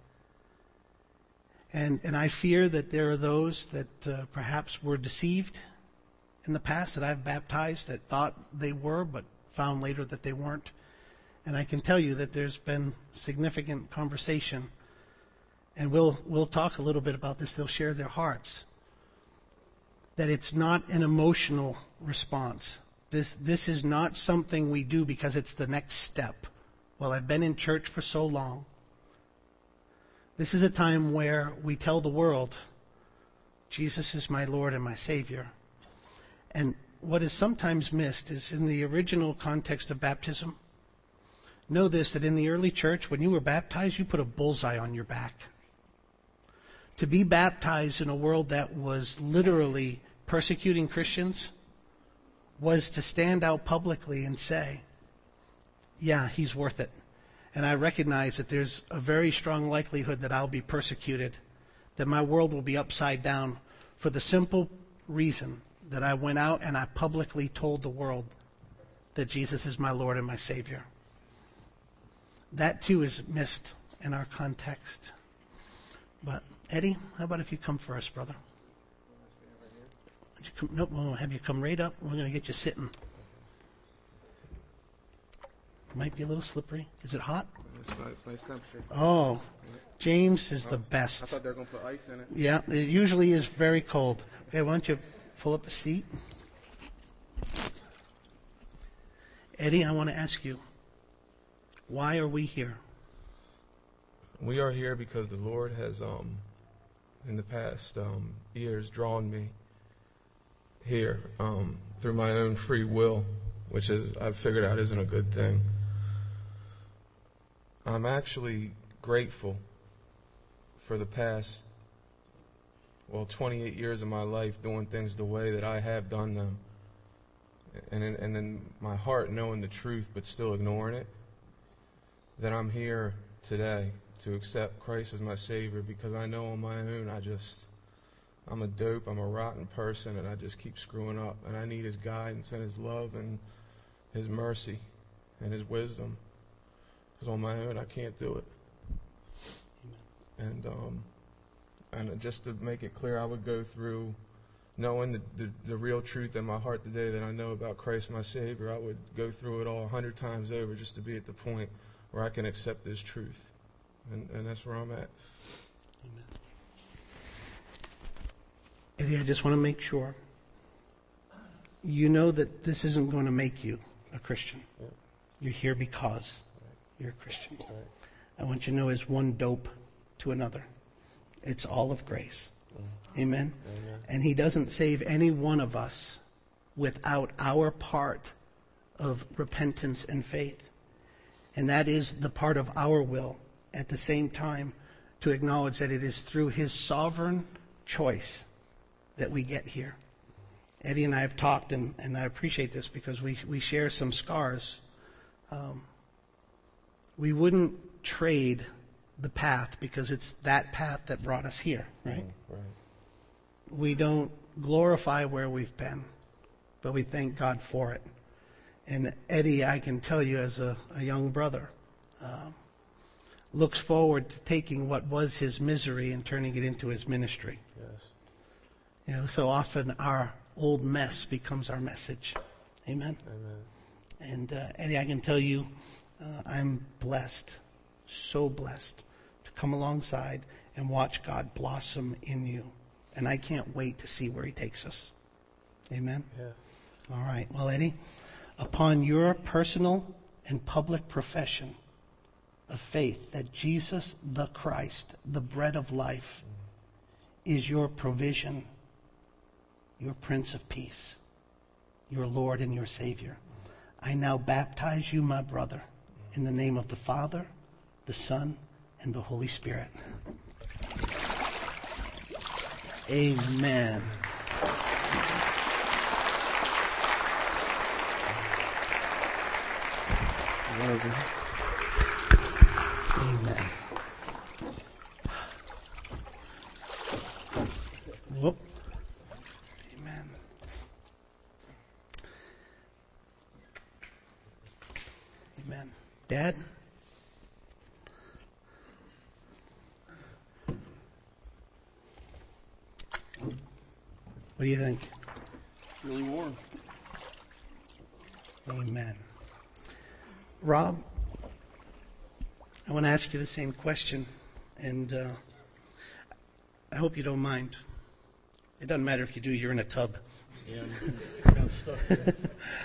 And I fear that there are those that perhaps were deceived in the past that I've baptized that thought they were, but found later that they weren't. And I can tell you that there's been significant conversation, and we'll talk a little bit about this. They'll share their hearts. That it's not an emotional response. This is not something we do because it's the next step. Well, I've been in church for so long. This is a time where we tell the world, Jesus is my Lord and my Savior. And what is sometimes missed is in the original context of baptism, know this, that in the early church, when you were baptized, you put a bullseye on your back. To be baptized in a world that was literally persecuting Christians was to stand out publicly and say, yeah, he's worth it. And I recognize that there's a very strong likelihood that I'll be persecuted, that my world will be upside down for the simple reason that I went out and I publicly told the world that Jesus is my Lord and my Savior. That too is missed in our context. But Eddie, how about if you come first, brother? Would you come? Nope, we'll have you come right up. We're going to get you sitting. Might be a little slippery. Is it hot? It's nice temperature. Oh, James is the best. I thought they were going to put ice in it. Yeah, it usually is very cold. Okay, why don't you pull up a seat? Eddie, I want to ask you, why are we here? We are here because the Lord has, in the past years, drawn me here through my own free will, which is I've figured out isn't a good thing. I'm actually grateful for the past, 28 years of my life doing things the way that I have done them. And in my heart knowing the truth but still ignoring it, that I'm here today to accept Christ as my Savior, because I know on my own I'm a dope, I'm a rotten person, and I just keep screwing up. And I need his guidance and his love and his mercy and his wisdom. Because on my own, I can't do it. And just to make it clear, I would go through knowing the real truth in my heart today that I know about Christ my Savior. I would go through it all 100 times over just to be at the point where I can accept this truth. And that's where I'm at. Amen. Eddie, I just want to make sure you know that this isn't going to make you a Christian. Yeah. You're here because you're a Christian. Right. I want you to know it's one dope to another. It's all of grace. Amen? Amen. And he doesn't save any one of us without our part of repentance and faith. And that is the part of our will at the same time to acknowledge that it is through his sovereign choice that we get here. Eddie and I have talked, and I appreciate this because we share some scars. We wouldn't trade the path because it's that path that brought us here, right? Right. We don't glorify where we've been, but we thank God for it. And Eddie, I can tell you as a young brother, looks forward to taking what was his misery and turning it into his ministry. Yes. You know, so often our old mess becomes our message. Amen? Amen. And Eddie, I can tell you, I'm blessed, so blessed, to come alongside and watch God blossom in you. And I can't wait to see where he takes us. Amen? Yeah. All right. Well, Eddie, upon your personal and public profession of faith that Jesus the Christ, the bread of life, is your provision, your Prince of Peace, your Lord and your Savior, I now baptize you, my brother, in the name of the Father, the Son, and the Holy Spirit. Amen. Amen. Whoop. Amen. Amen. Dad? What do you think? It's really warm. Amen. Rob, I want to ask you the same question, and I hope you don't mind. It doesn't matter if you do, you're in a tub. Yeah, I'm kind of stuck there.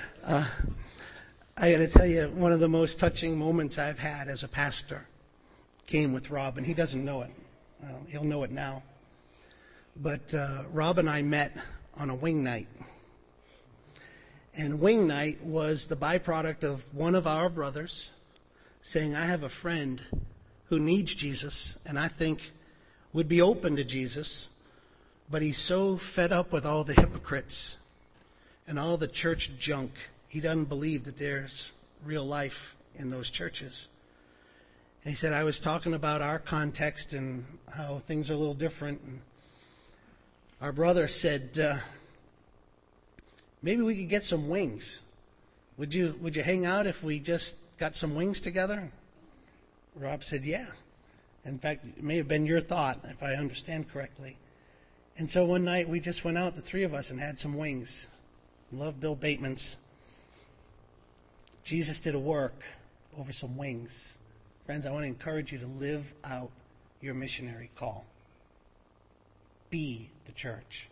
I got to tell you, one of the most touching moments I've had as a pastor came with Rob, and he doesn't know it. He'll know it now. But Rob and I met on a wing night. And wing night was the byproduct of one of our brothers saying, I have a friend who needs Jesus and I think would be open to Jesus, but he's so fed up with all the hypocrites and all the church junk. He doesn't believe that there's real life in those churches. And he said, I was talking about our context and how things are a little different. And our brother said, maybe we could get some wings. Would you hang out if we just got some wings together? Rob said, yeah. In fact, it may have been your thought, if I understand correctly. And so one night we just went out, the three of us, and had some wings. Love Bill Bateman's. Jesus did a work over some wings. Friends, I want to encourage you to live out your missionary call. Be the church.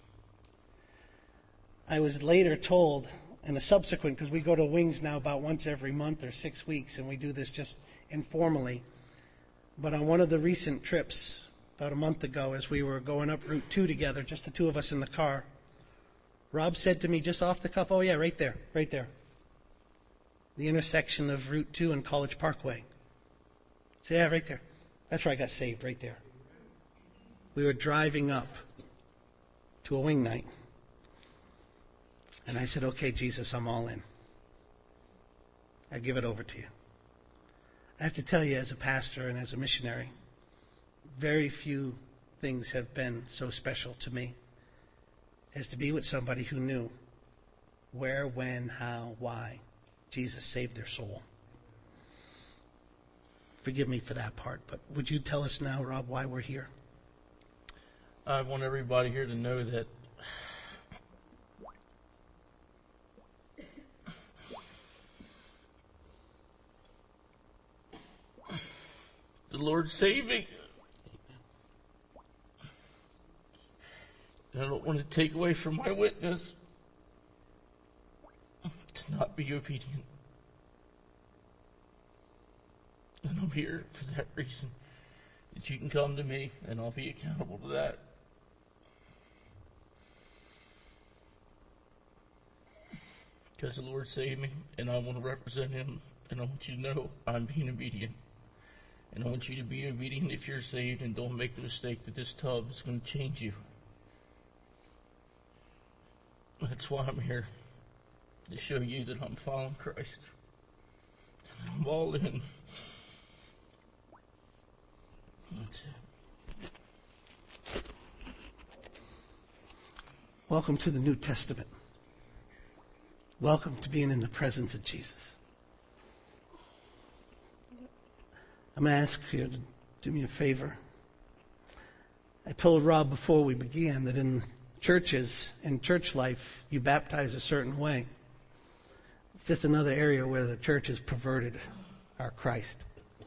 I was later told in a subsequent, because we go to Wings now about once every month or 6 weeks, and we do this just informally. But on one of the recent trips, about a month ago, as we were going up Route 2 together, just the two of us in the car, Rob said to me just off the cuff, oh yeah, right there. The intersection of Route 2 and College Parkway. I said, yeah, right there. That's where I got saved, right there. We were driving up to a wing night. And I said, okay, Jesus, I'm all in. I give it over to you. I have to tell you, as a pastor and as a missionary, very few things have been so special to me is to be with somebody who knew where, when, how, why Jesus saved their soul. Forgive me for that part, but would you tell us now, Rob, why we're here? I want everybody here to know that the Lord saved me. And I don't want to take away from my witness to not be obedient. And I'm here for that reason, that you can come to me and I'll be accountable to that. Because the Lord saved me and I want to represent him, and I want you to know I'm being obedient. And I want you to be obedient if you're saved, and don't make the mistake that this tub is going to change you. That's why I'm here, to show you that I'm following Christ. And I'm all in. That's it. Welcome to the New Testament. Welcome to being in the presence of Jesus. I'm going to ask you to do me a favor. I told Rob before we began that in churches, in church life, you baptize a certain way. It's just another area where the church has perverted our Christ.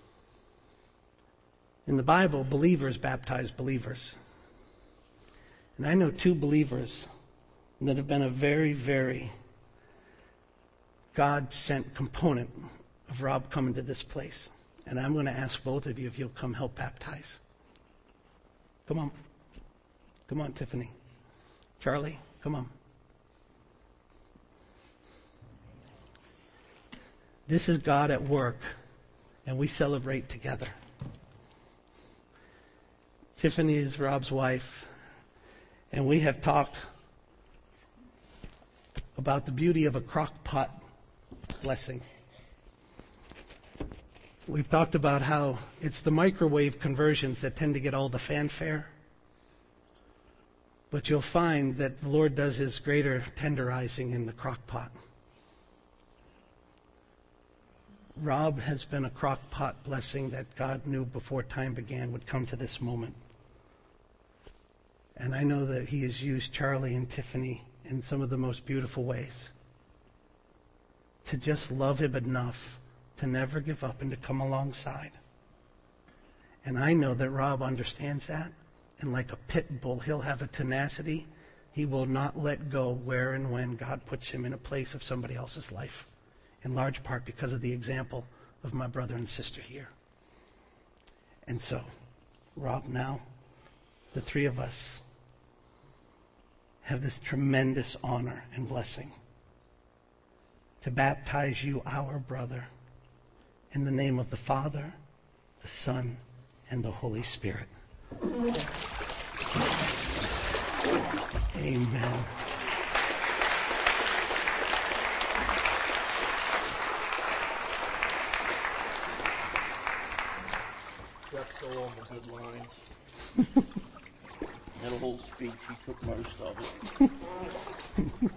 In the Bible, believers baptize believers. And I know two believers that have been a very, very God-sent component of Rob coming to this place. And I'm going to ask both of you if you'll come help baptize. Come on. Come on, Tiffany. Charlie, come on. This is God at work, and we celebrate together. Tiffany is Rob's wife, and we have talked about the beauty of a crock pot blessing. We've talked about how it's the microwave conversions that tend to get all the fanfare. But you'll find that the Lord does his greater tenderizing in the crock pot. Rob has been a crock pot blessing that God knew before time began would come to this moment. And I know that he has used Charlie and Tiffany in some of the most beautiful ways to just love him enough to never give up and to come alongside. And I know that Rob understands that. And like a pit bull, he'll have a tenacity. He will not let go where and when God puts him in a place of somebody else's life. In large part because of the example of my brother and sister here. And so, Rob, now, the three of us have this tremendous honor and blessing to baptize you, our brother, in the name of the Father, the Son, and the Holy Spirit. Amen. Jeff stole all the good lines. Had a whole speech, he took most of it.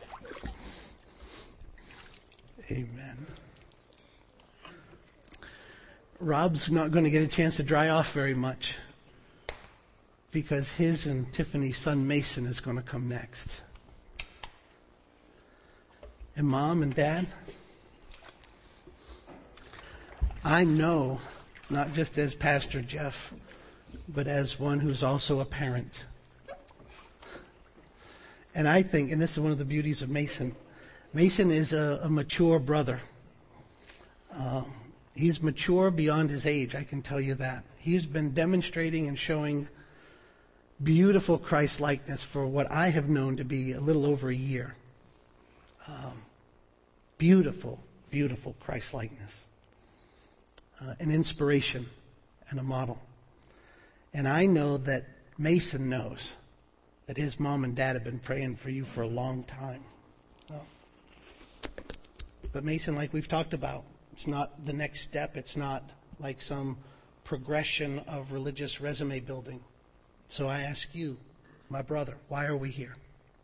Amen. Rob's not going to get a chance to dry off very much because his and Tiffany's son Mason is going to come next. And Mom and Dad, I know, not just as Pastor Jeff, but as one who's also a parent. And I think, and this is one of the beauties of Mason, Mason is a mature brother. He's mature beyond his age, I can tell you that. He's been demonstrating and showing beautiful Christ-likeness for what I have known to be a little over a year. Beautiful, beautiful Christ-likeness. An inspiration and a model. And I know that Mason knows that his mom and dad have been praying for you for a long time. But Mason, like we've talked about, it's not the next step. It's not like some progression of religious resume building. So I ask you, my brother, why are we here?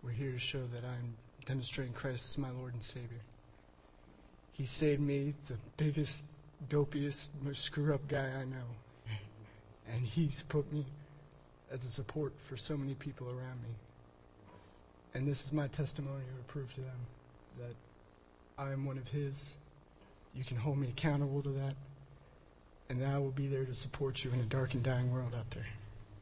We're here to show that I'm demonstrating Christ as my Lord and Savior. He saved me, the biggest, dopiest, most screw-up guy I know. And he's put me as a support for so many people around me. And this is my testimony to prove to them that I am one of his. You can hold me accountable to that. And that I will be there to support you in a dark and dying world out there.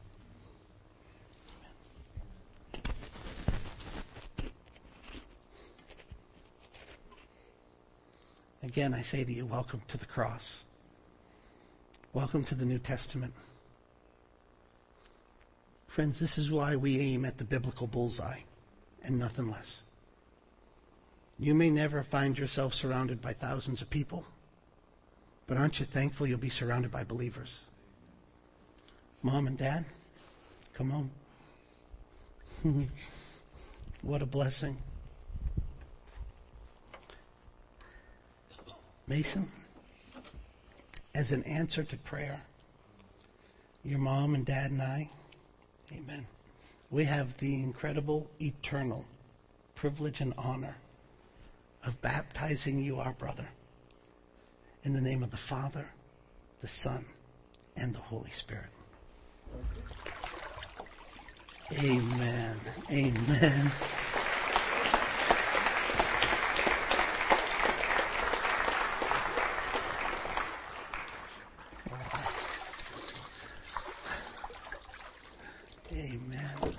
Again, I say to you, welcome to the cross. Welcome to the New Testament. Friends, this is why we aim at the biblical bullseye and nothing less. You may never find yourself surrounded by thousands of people, but aren't you thankful you'll be surrounded by believers? Mom and Dad, come on. What a blessing. Mason, as an answer to prayer, your mom and dad and I, amen, we have the incredible, eternal privilege and honor of baptizing you, our brother, in the name of the Father, the Son, and the Holy Spirit. Amen. Amen. Amen.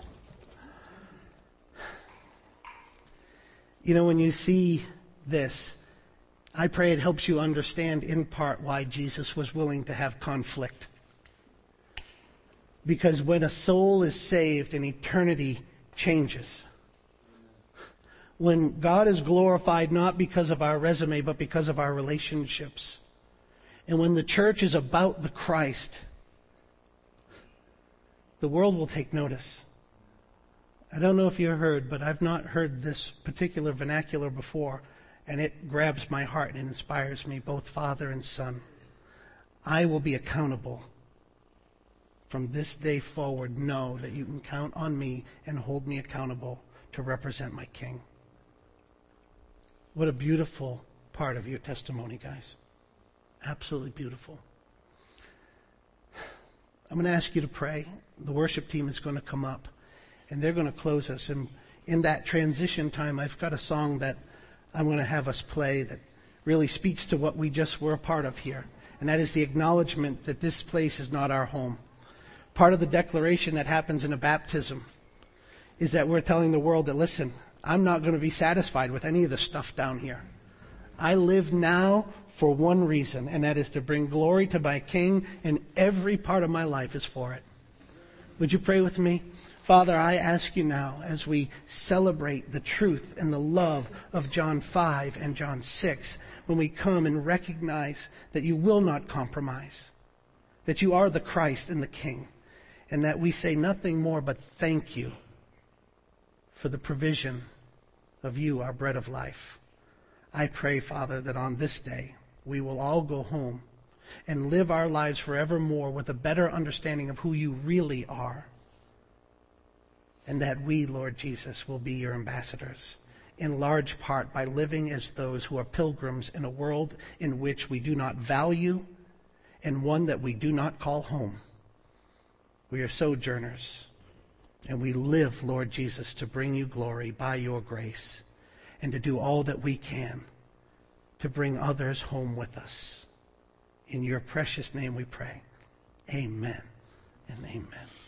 You know, when you see this, I pray it helps you understand in part why Jesus was willing to have conflict. Because when a soul is saved and eternity changes, when God is glorified not because of our resume but because of our relationships, and when the church is about the Christ, the world will take notice. I don't know if you heard, but I've not heard this particular vernacular before, and it grabs my heart and inspires me, both father and son. I will be accountable. From this day forward, know that you can count on me and hold me accountable to represent my King. What a beautiful part of your testimony, guys. Absolutely beautiful. I'm going to ask you to pray. The worship team is going to come up, and they're going to close us. And in that transition time, I've got a song that I'm going to have us play that really speaks to what we just were a part of here, and that is the acknowledgement that this place is not our home. Part of the declaration that happens in a baptism is that we're telling the world that, listen, I'm not going to be satisfied with any of the stuff down here. I live now for one reason, and that is to bring glory to my King, and every part of my life is for it. Would you pray with me? Father, I ask you now, as we celebrate the truth and the love of John 5 and John 6, when we come and recognize that you will not compromise, that you are the Christ and the King, and that we say nothing more but thank you for the provision of you, our bread of life. I pray, Father, that on this day we will all go home and live our lives forevermore with a better understanding of who you really are. And that we, Lord Jesus, will be your ambassadors, in large part by living as those who are pilgrims in a world in which we do not value and one that we do not call home. We are sojourners, and we live, Lord Jesus, to bring you glory by your grace and to do all that we can to bring others home with us. In your precious name we pray. Amen and amen.